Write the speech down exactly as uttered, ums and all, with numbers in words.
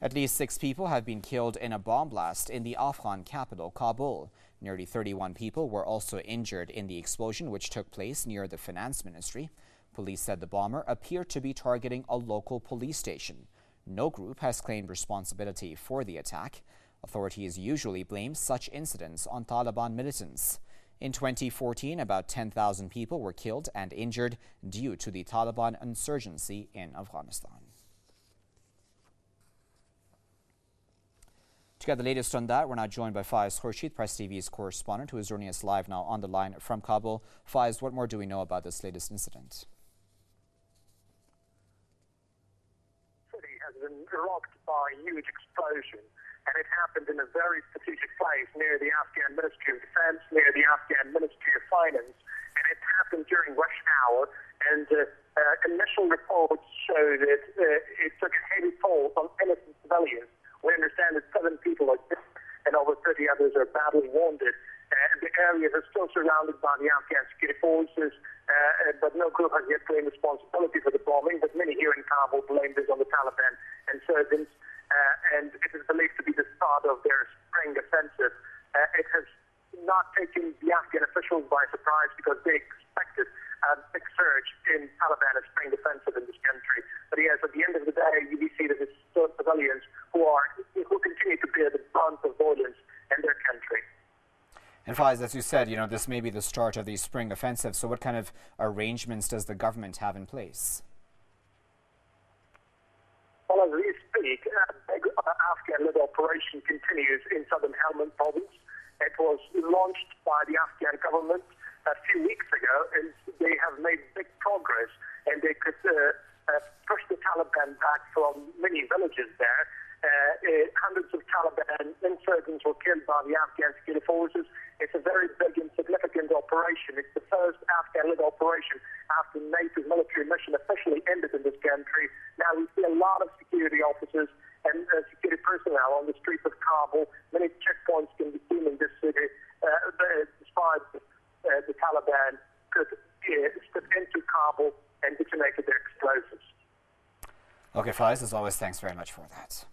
At least six people have been killed in a bomb blast in the Afghan capital, Kabul. Nearly thirty-one people were also injured in the explosion, which took place near the finance ministry. Police said the bomber appeared to be targeting a local police station. No group has claimed responsibility for the attack. Authorities usually blame such incidents on Taliban militants. In twenty fourteen, about ten thousand people were killed and injured due to the Taliban insurgency in Afghanistan. To get the latest on that, we're now joined by Faiz Khurshid, Press T V's correspondent, who is joining us live now on the line from Kabul. Faiz, what more do we know about this latest incident? The city has been rocked by a huge explosion, and it happened in a very strategic place near the Afghan Ministry of Defense, near the Afghan Ministry of Finance, and it happened during rush hour. And uh, uh, initial reports show that uh, it took a heavy toll on innocent civilians. We understand that seven people are dead and over thirty others are badly wounded. Uh, the areas are still surrounded by the Afghan security forces, uh, but no group has yet claimed responsibility for the bombing. But many here in Kabul blame this on the Taliban insurgents, uh, and it is believed to be the start of their spring offensive. Uh, it has not taken the Afghan officials by surprise because they expected a big surge in Taliban spring offensive in this country. But yes, at the end of the day, you see that it's still civilians who are who continue to bear the brunt of violence in their country. And Faiz, as you said, you know, this may be the start of the spring offensive. So what kind of arrangements does the government have in place? Well, as we speak, a big Afghan-led operation continues in southern Helmand province. It was launched by the Afghan government a few weeks ago, and they have made big progress, and they could uh, uh, push the Taliban back from many villages there. Uh, uh, hundreds of Taliban insurgents were killed by the Afghan security forces. It's a very big and significant operation. It's the first Afghan-led operation after NATO's military mission officially ended in this country. Now we see a lot of security officers and uh, security personnel on the streets of Kabul. Many checkpoints can be seen in this city, uh, despite uh, the Taliban could uh, step into Kabul and detonate their explosives. Okay, Faiz, as always, thanks very much for that.